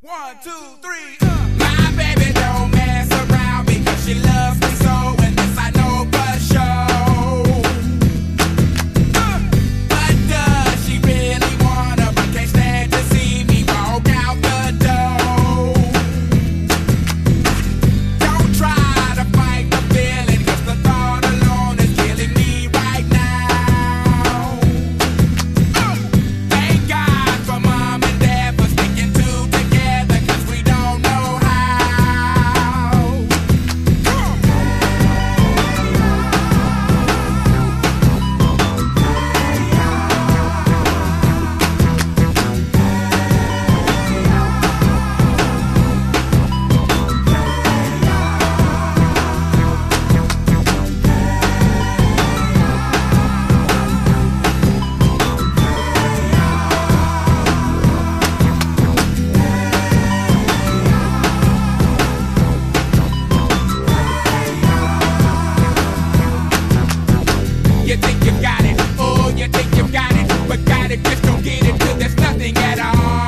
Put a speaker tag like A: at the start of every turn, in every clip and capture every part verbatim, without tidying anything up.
A: One, two, three, uh. My baby don't mess around because she loves me so, and this I know for sure. Uh. But does she really wanna, but can't stand to see me walk out the door? Don't try to fight the feeling, cause the thought alone is killing me right now. Uh. Thank God for mom and dad for sticking two together, cause we don't know how. You think you got it, oh, you think you got it, but got it, just don't get it till there's nothing at all.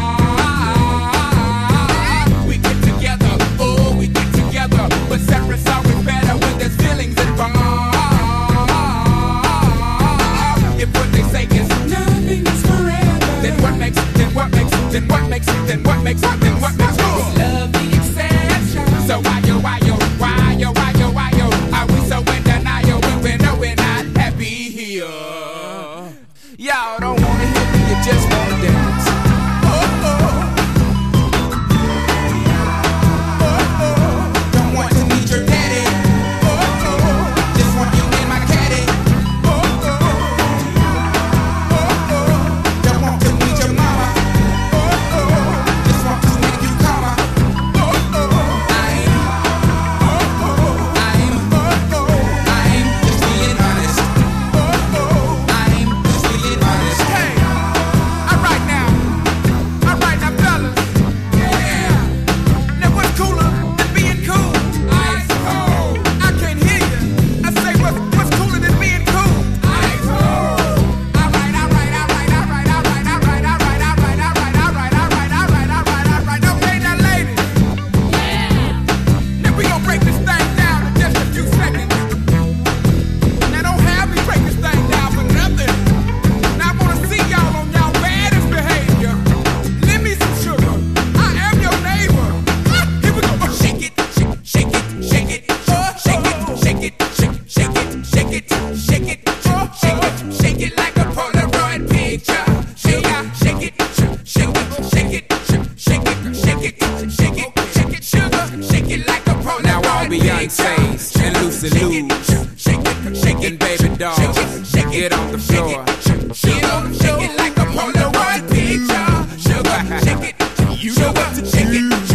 A: We get together, oh, we get together, but separate's always better when there's feelings involved. If what they say is nothing is forever, then what makes, then what makes, then what makes, then what makes, then what makes us love the exception? So why yo, why yo, why yo, why yo, why yo, are we so in denial when we know we're not happy here? Y'all don't wanna hear me, you just wanna dance. Oh, oh. Oh, oh. Don't want to meet your daddy. Oh, oh. Just want you in my caddy. Oh, oh. Oh, oh. Don't want to meet your mama. Oh, oh. Just want to make you calmer. Oh, oh. I ain't. Oh, oh. I ain't. Oh, oh. I ain't just being honest. Oh, oh. I ain't just being honest. Hey, alright now. Alright now, fellas. Yeah. Now what's cooler than being cool? Ice cold. I can't hear you. I say what's what's cooler than being cool? Ice cold. Alright, alright, alright, alright, alright, alright, alright, alright, alright, alright, alright, alright, alright, alright. Okay, now ladies. Yeah. Now we gon' break this thing down in just a few seconds. Now don't have me break this thing down for nothing. Now I wanna see y'all on y'all baddest behavior. Lend me some sugar. I am your neighbor. Ah, here we go. Oh, shake it, shake, shake it, shake it, oh, shake it, shake it, shake, shake it, shake it, shake it, oh, shake it, shake it like a Polaroid picture. Shake it, shake it, shake it, shake it, shake it, shake it, shake it, shake it, sugar, shake it like a Polaroid picture. Now all Beyonce's and Lucy Lou's and Baby Dolls, get on the floor. Get on, shake it like a Polaroid picture. Sugar, shake it, you know what to shake it.